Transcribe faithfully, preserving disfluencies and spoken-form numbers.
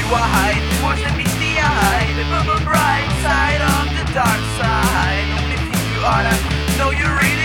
are hiding, what's the beastie hide? But the bright side of the dark side. Only thing you oughta know, you really